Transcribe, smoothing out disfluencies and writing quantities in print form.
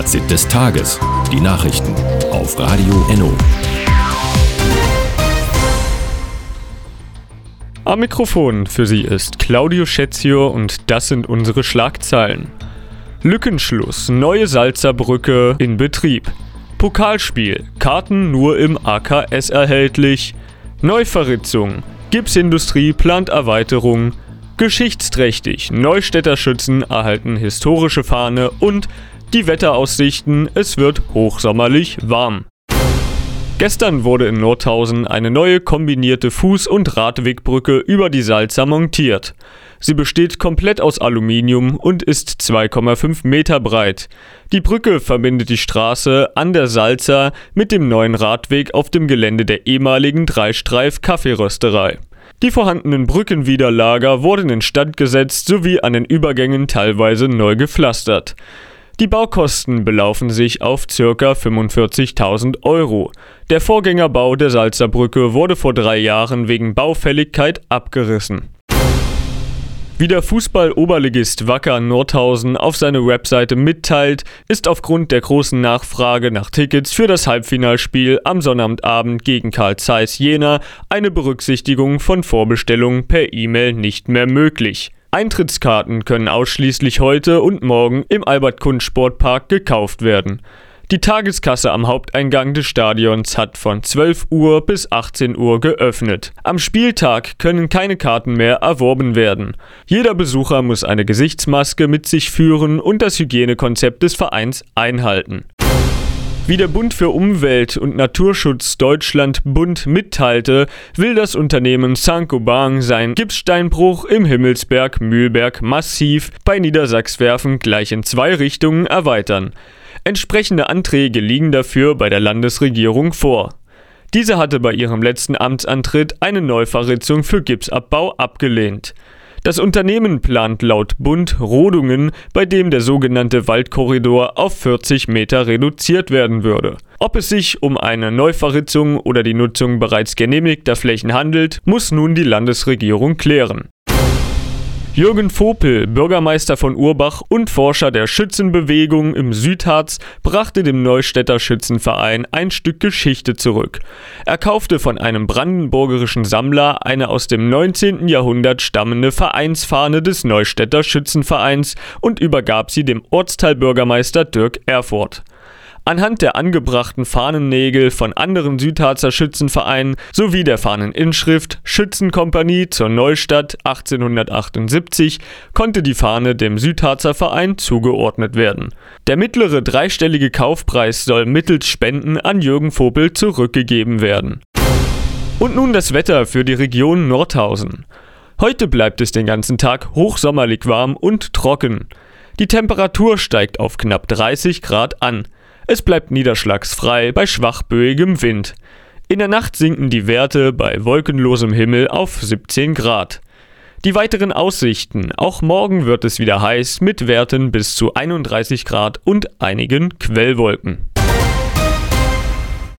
Fazit des Tages. Die Nachrichten auf Radio Enno. Am Mikrofon für Sie ist Claudio Schätzio und das sind unsere Schlagzeilen. Lückenschluss, neue Salzerbrücke in Betrieb. Pokalspiel, Karten nur im AKS erhältlich. Neuverritzung, Gipsindustrie plant Erweiterung. Geschichtsträchtig, Neustädter Schützen erhalten historische Fahne und die Wetteraussichten, es wird hochsommerlich warm. Gestern wurde in Nordhausen eine neue kombinierte Fuß- und Radwegbrücke über die Salza montiert. Sie besteht komplett aus Aluminium und ist 2,5 Meter breit. Die Brücke verbindet die Straße an der Salza mit dem neuen Radweg auf dem Gelände der ehemaligen Dreistreif-Kaffeerösterei. Die vorhandenen Brückenwiderlager wurden instand gesetzt sowie an den Übergängen teilweise neu gepflastert. Die Baukosten belaufen sich auf ca. 45.000 €. Der Vorgängerbau der Salzerbrücke wurde vor 3 Jahren wegen Baufälligkeit abgerissen. Wie der Fußball-Oberligist Wacker Nordhausen auf seiner Webseite mitteilt, ist aufgrund der großen Nachfrage nach Tickets für das Halbfinalspiel am Sonnabendabend gegen Carl Zeiss Jena eine Berücksichtigung von Vorbestellungen per E-Mail nicht mehr möglich. Eintrittskarten können ausschließlich heute und morgen im Albert-Kunst-Sportpark gekauft werden. Die Tageskasse am Haupteingang des Stadions hat von 12 Uhr bis 18 Uhr geöffnet. Am Spieltag können keine Karten mehr erworben werden. Jeder Besucher muss eine Gesichtsmaske mit sich führen und das Hygienekonzept des Vereins einhalten. Wie der Bund für Umwelt und Naturschutz Deutschland Bund mitteilte, will das Unternehmen Saint-Gobain seinen Gipssteinbruch im Himmelsberg-Mühlberg Massiv bei Niedersachswerfen gleich in 2 Richtungen erweitern. Entsprechende Anträge liegen dafür bei der Landesregierung vor. Diese hatte bei ihrem letzten Amtsantritt eine Neuverritzung für Gipsabbau abgelehnt. Das Unternehmen plant laut Bund Rodungen, bei dem der sogenannte Waldkorridor auf 40 Meter reduziert werden würde. Ob es sich um eine Neuverritzung oder die Nutzung bereits genehmigter Flächen handelt, muss nun die Landesregierung klären. Jürgen Vopel, Bürgermeister von Urbach und Forscher der Schützenbewegung im Südharz, brachte dem Neustädter Schützenverein ein Stück Geschichte zurück. Er kaufte von einem brandenburgischen Sammler eine aus dem 19. Jahrhundert stammende Vereinsfahne des Neustädter Schützenvereins und übergab sie dem Ortsteilbürgermeister Dirk Erfurt. Anhand der angebrachten Fahnennägel von anderen Südharzer Schützenvereinen sowie der Fahneninschrift Schützenkompanie zur Neustadt 1878 konnte die Fahne dem Südharzer Verein zugeordnet werden. Der mittlere dreistellige Kaufpreis soll mittels Spenden an Jürgen Vopel zurückgegeben werden. Und nun das Wetter für die Region Nordhausen. Heute bleibt es den ganzen Tag hochsommerlich warm und trocken. Die Temperatur steigt auf knapp 30 Grad an. Es bleibt niederschlagsfrei bei schwachböigem Wind. In der Nacht sinken die Werte bei wolkenlosem Himmel auf 17 Grad. Die weiteren Aussichten: Auch morgen wird es wieder heiß mit Werten bis zu 31 Grad und einigen Quellwolken.